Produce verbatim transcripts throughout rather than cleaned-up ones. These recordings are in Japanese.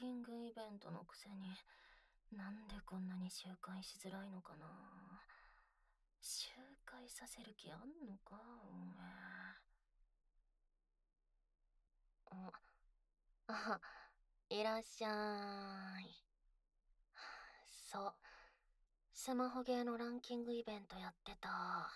キングイベントのくせに、なんでこんなに周回しづらいのかな。周回させる気あんのか、おめえ。あ、あ、いらっしゃい。そう、スマホゲーのランキングイベントやってた。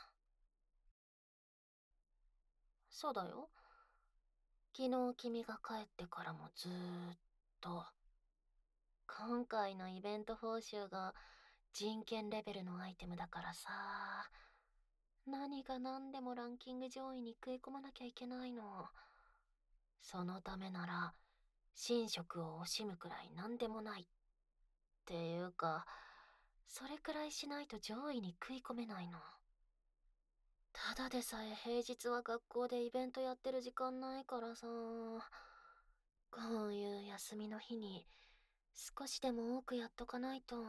そうだよ。昨日君が帰ってからもずーっと。今回のイベント報酬が人権レベルのアイテムだからさ、何が何でもランキング上位に食い込まなきゃいけないの。そのためなら寝食を惜しむくらい何でもないっていうか、それくらいしないと上位に食い込めないの。ただでさえ平日は学校でイベントやってる時間ないからさ、こういう休みの日に少しでも多くやっとかないと。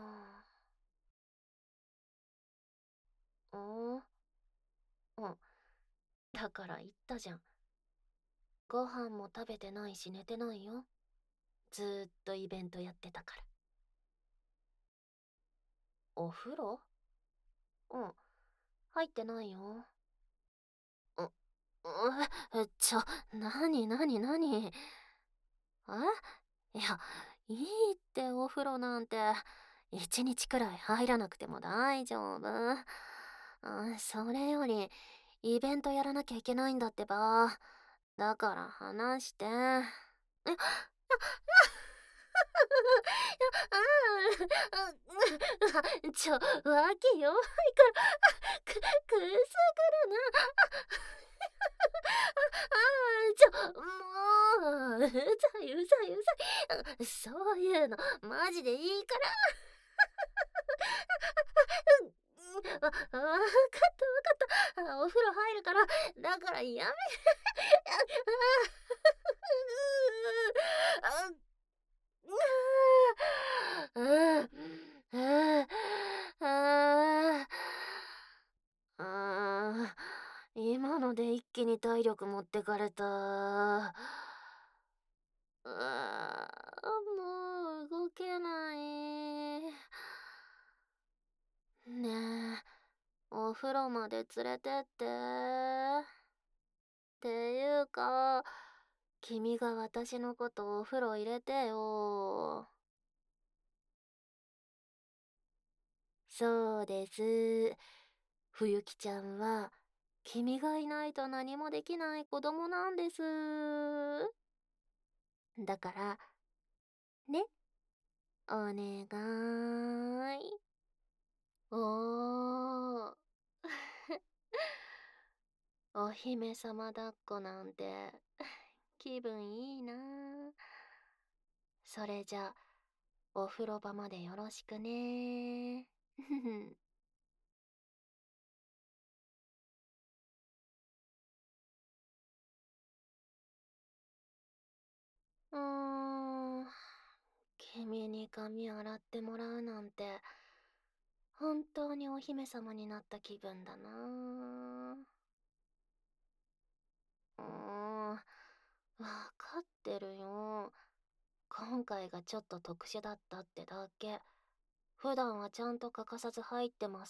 うんうん。だから言ったじゃん。ご飯も食べてないし寝てないよ。ずーっとイベントやってたから。お風呂？うん。入ってないよ。う、う、ちょ、なになになに？え？いや、いいってお風呂なんて。一日くらい入らなくても大丈夫。あ、それより、イベントやらなきゃいけないんだってば。だから話して。え、あちょ、わけ弱いから、く、くすぐるな。ああ、ちょ、もう、うざいうざいうざい。そういうの、マジでいいから。わ、わかったわかった。お風呂入るから、だからやめ。ああ、ああ、ああ、今ので一気に体力持ってかれた。ああ、もう動けない。ねえ、お風呂まで連れてって。っていうか、君が私のことお風呂入れてよ。そうです。冬木ちゃんは、君がいないと何もできない子供なんです。だから、ね、お願い。おー。お姫様抱っこなんて、気分いいな。それじゃ、お風呂場までよろしくね。うーん。君に髪洗ってもらうなんて、本当にお姫様になった気分だな。うーん。わかってるよ。今回がちょっと特殊だったってだけ。普段はちゃんと欠かさず入ってます。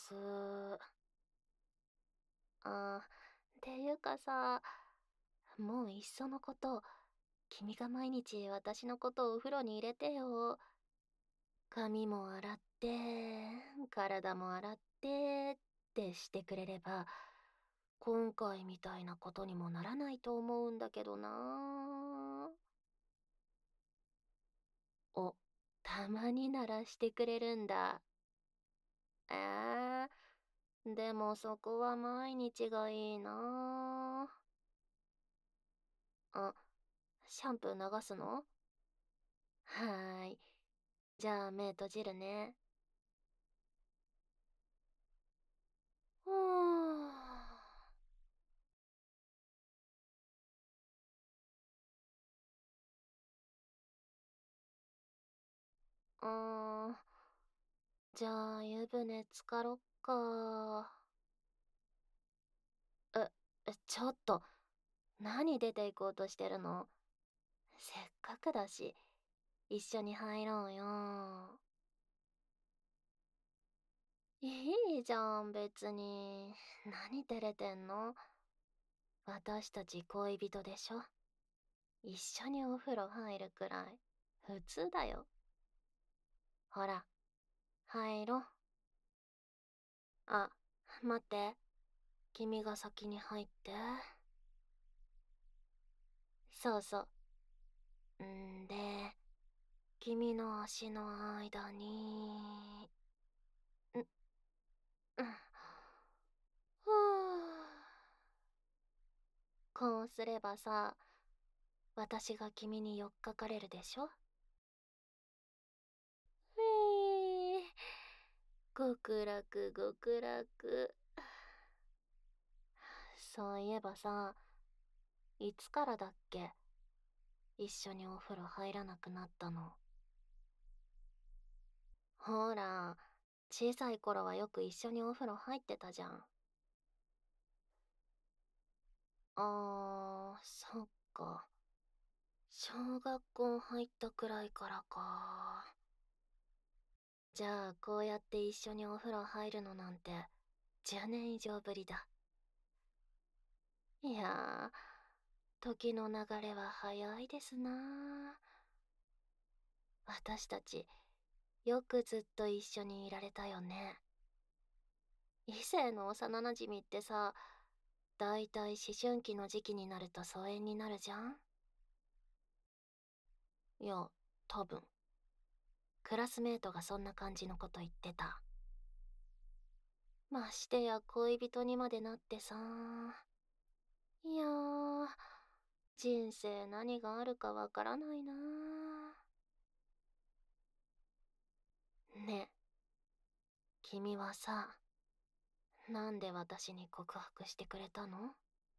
あー、っていうかさ、もういっそのこと、君が毎日私のことをお風呂に入れてよ。髪も洗って、体も洗ってってしてくれれば、今回みたいなことにもならないと思うんだけどな。お、たまにならしてくれるんだ。えー、でもそこは毎日がいいな。あ、シャンプー流すの？はーい。じゃあ目閉じるね。うーん。うーん。じゃあ湯船浸かろっか。え、えちょっと、何出て行こうとしてるの？せっかくだし。 一緒に入ろうよ。いいじゃん、別に。何照れてんの？私たち恋人でしょ。一緒にお風呂入るくらい普通だよ。ほら、入ろう。あ、待って。君が先に入って。そうそう。んで、君の足の間に。ん、うん。ふぅ。こうすればさ、私が君に寄っかかれるでしょ。ふぃー。極楽極楽。そういえばさ、いつからだっけ、一緒にお風呂入らなくなったの。ほら、小さい頃はよく一緒にお風呂入ってたじゃん。あー、そっか。小学校入ったくらいからか。じゃあこうやって一緒にお風呂入るのなんてじゅうねん以上ぶりだ。いやー、時の流れは早いですなあ。私たちよくずっと一緒にいられたよね。異性の幼なじみってさ、だいたい思春期の時期になると疎遠になるじゃん。いや、多分クラスメートがそんな感じのこと言ってた。ましてや恋人にまでなってさ。いやー、人生何があるかわからないな。ねえ、君はさ、なんで私に告白してくれたの？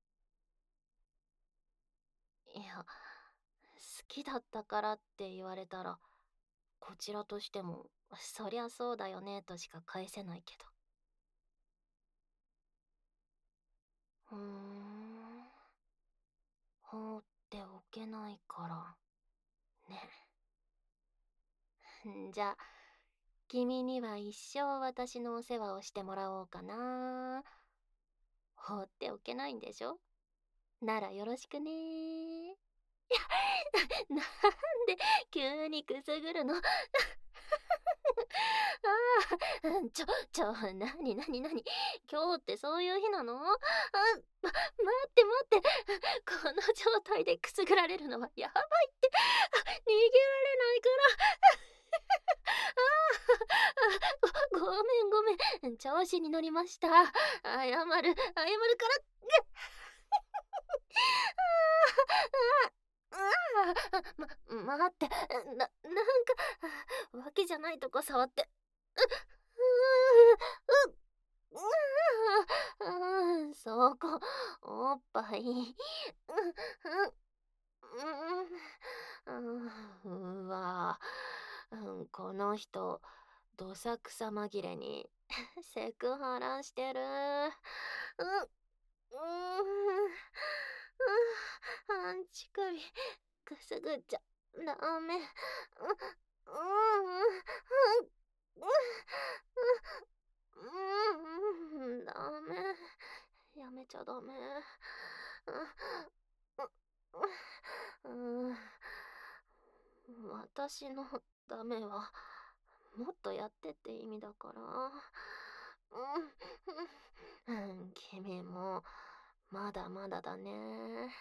いや、好きだったからって言われたら、こちらとしても、そりゃそうだよねとしか返せないけど。ふーん、放っておけないからね。じゃあ、君には一生私のお世話をしてもらおうかな。放っておけないんでしょ？ならよろしくねー。なんで急にくすぐるの？ああ、ちょ、ちょ、なになになに、今日ってそういう日なの？あ、ま、待って待って、この状態でくすぐられるのはやばいって、逃げられないから。ああ、ご、ごめんごめん、調子に乗りました。謝る、謝るから。ああ、あ、ま、待って、な、なんか、脇じゃないとこ触って。う、う、う、う、う、そこ、おっぱい。う、う、うん、うわ、うん、この人、どさくさ紛れにセクハラしてる。う、う、うん、アンチ首、くすぐっちゃダメ。う、うん、うん、うん、うん、ダメ。やめちゃダメ。うん、うん、私のダメはもっとやってって意味だから。うん、うん、君もまだまだだね。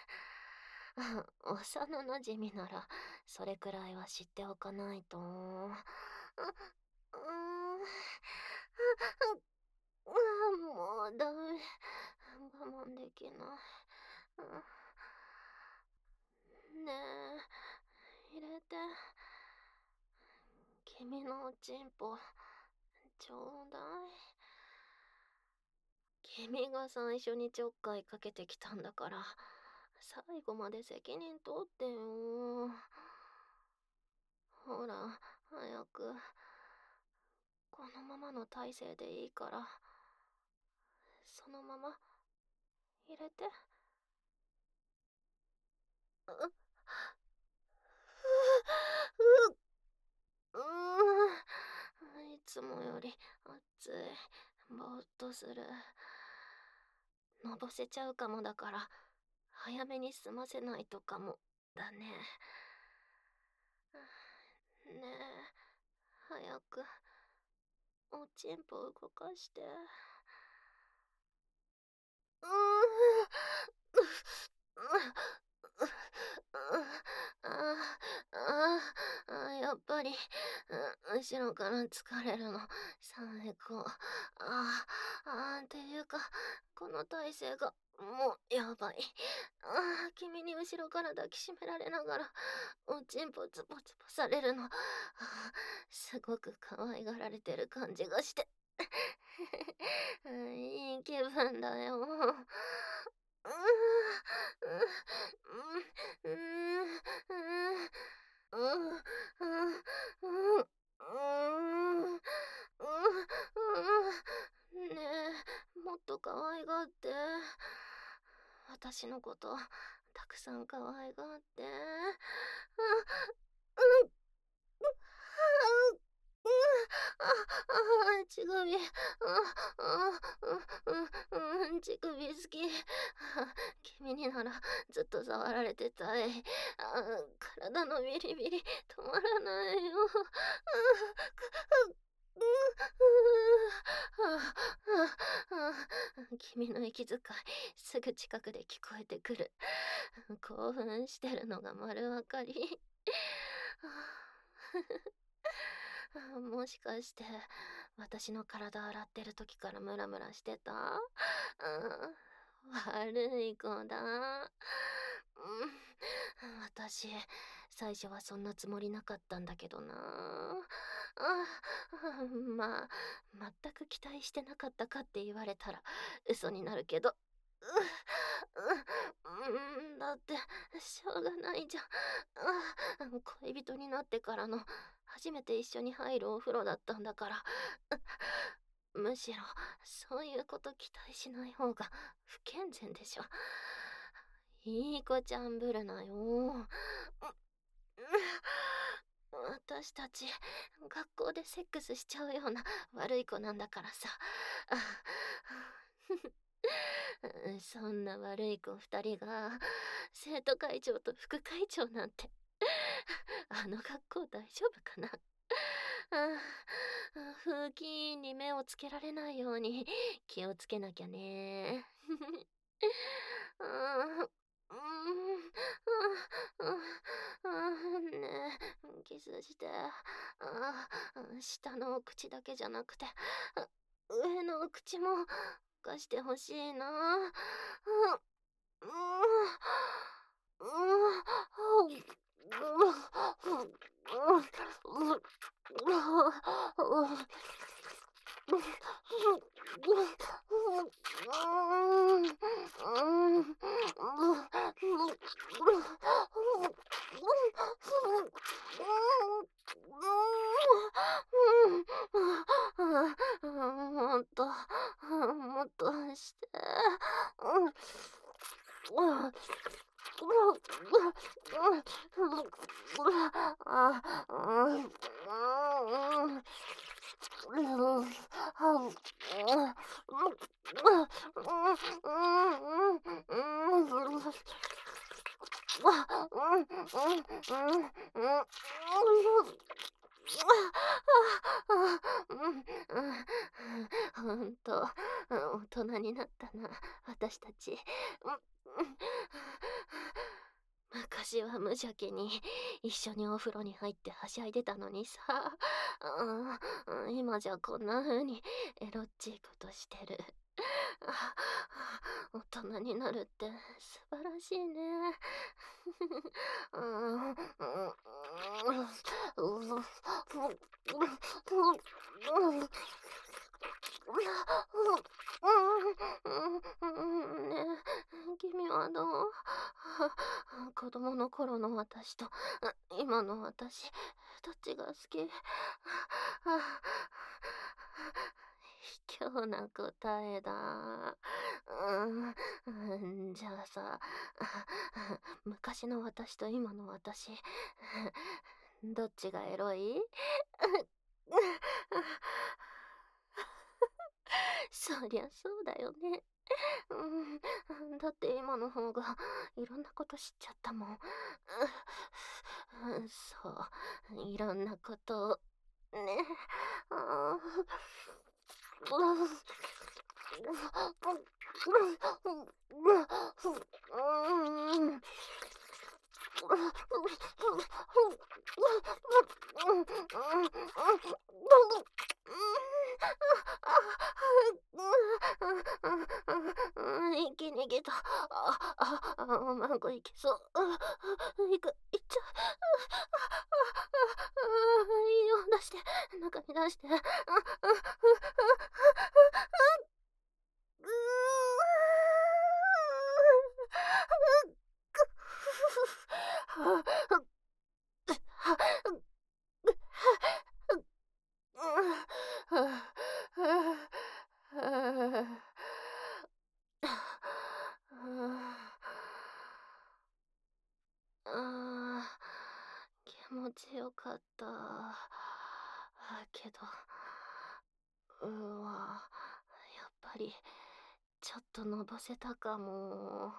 幼なじみならそれくらいは知っておかないと。う、うん、あ、もうダメ。我慢できない。ねえ、入れて。君のおちんぽ、ちょうだい。君が最初にちょっかいかけてきたんだから、最後まで責任取ってよ。ほら、早く。このままの体勢でいいから、そのまま入れて。う、う、う、 うーん、いつもより暑い。ぼーっとする。のぼせちゃうかもだから、早めに済ませないとかも。だね。ねえ、早く、おちんぽ動かして。うーん。ああ、あやっぱり、う後ろから疲れるの、最高。ああ、っていうか、この体勢が、もう、やばい。ああ、君に後ろから抱きしめられながら、おちんぽつぽつぽされるの、ああ、すごく可愛がられてる感じがして。いい気分だよ。うーん、うーん、うーん、うーん、うーん、うーん、うーん、うーん、ねえ、もっと可愛がって。私のこと、たくさん可愛がって。あ、うん、う、あ、う、うん、あ、あ、乳首、あ、あ、うん、うん、うん、乳首好き。君にならずっと触られてたい。あ、体のビリビリ止まらないよ。うん、はあ、はあ、君の息遣いすぐ近くで聞こえてくる。興奮してるのが丸わかり。もしかして私の体洗ってる時からムラムラしてた？うん、悪い子だ。うん、私最初はそんなつもりなかったんだけどな。あ、まあ全く期待してなかったかって言われたら嘘になるけど。う、うん、だってしょうがないじゃん。あ、恋人になってからの初めて一緒に入るお風呂だったんだから。むしろそういうこと期待しない方が不健全でしょ。いい子ちゃんぶるなよ。私たち学校でセックスしちゃうような悪い子なんだからさ。そんな悪い子二人が生徒会長と副会長なんてあの学校大丈夫かな。風紀委員に目をつけられないように気をつけなきゃね。うん、うん、うん、ねえ、キスして。あ、下のお口だけじゃなくて、上のお口も貸してほしいな。うん、うん、うん、もっと、もっとして。ほんと、大人になったな、私たち。昔は無邪気に一緒にお風呂に入ってはしゃいでたのにさ。今じゃこんな風にエロっちいことしてる。大人になるって素晴らしいね。ねえ、君はどう？子供の頃の私と今の私、どっちが好き？卑怯な答えだ。うん、じゃあさ、昔の私と今の私、 どっちがエロい？そりゃそうだよね。うん、だって今の方がいろんなこと知っちゃったもん。うん、そう、いろんなことをね。あーうん、息逃げた。あ、あ、あ、なんかいけそう。あ、いく、いっちゃう。あ、いいよ、出して。中に出して。あ、あ、うああ、気持ちよかった。あけど、うわ、やっぱり、ちょっとのぼせたかも。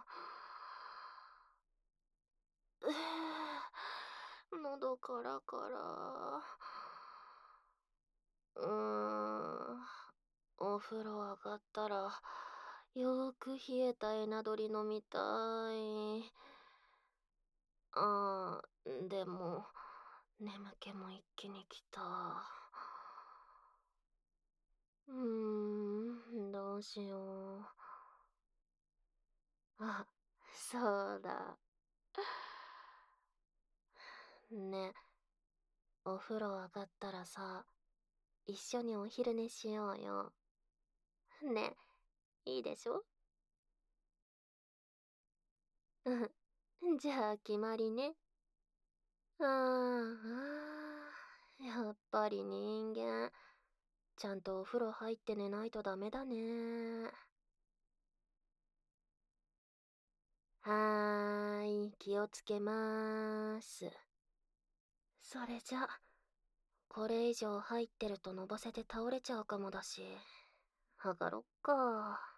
うぅ、喉カラカラ。うーん、お風呂上がったら、よーく冷えたエナドリ飲みたい。あー、でも、眠気も一気に来た。うーん、どうしよう。あ、そうだ。ね、お風呂上がったらさ、一緒にお昼寝しようよ。ね、いいでしょ？うん。じゃあ決まりね。あーあー、やっぱり人間、ちゃんとお風呂入って寝ないとダメだね。はーい、気をつけまーす。それじゃ、これ以上入ってるとのぼせて倒れちゃうかもだし、上がろっか。